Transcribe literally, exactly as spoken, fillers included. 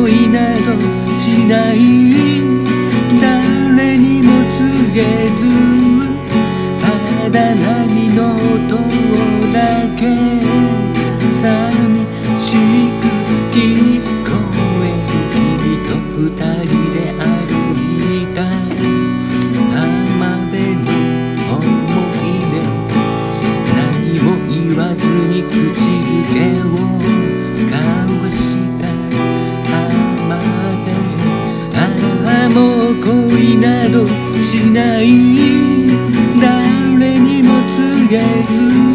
恋などしない、誰にも告げずただ波の音だけ寂しく聞こえる、君と二人で歩いた浜辺の思い出、何も言わずに口づけを交わした浜辺、ああもう恋などしない、誰にも告げず